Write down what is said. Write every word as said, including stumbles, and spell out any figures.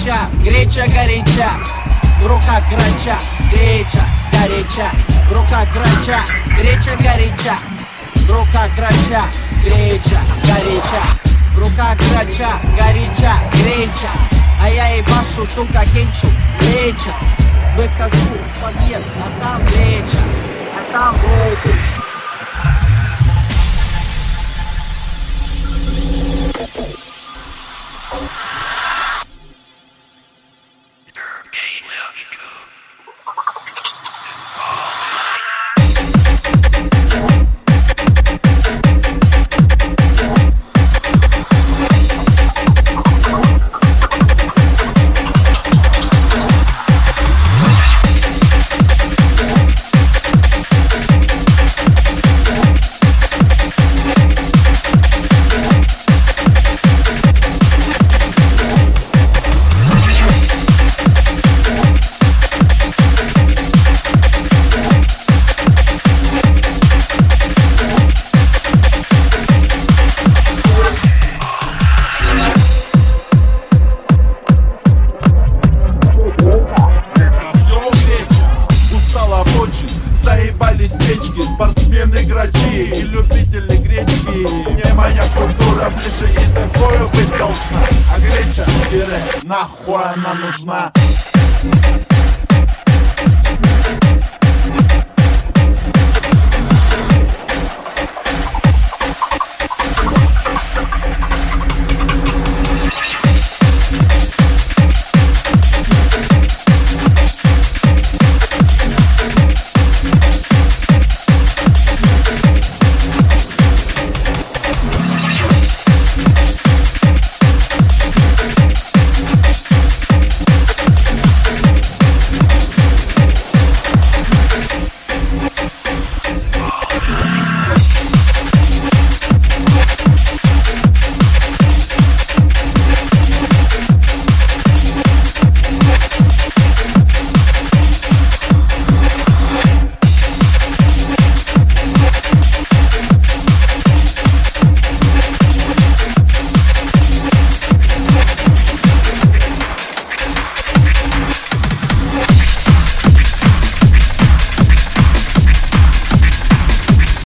грача, греча горяча, в руках грача, греча горяча, в руках грача, греча горяча, в руках грача, греча горяча, в руках грача, горяча, греча, а я ебашу, сука, кенчу, греча. Выхожу в подъезд, а там греча, а там греча. Заебались печки, спортсмены грачи и любители гречки. Мне моя культура ближе и такое быть должна. А греча, тире, нахуй она нужна.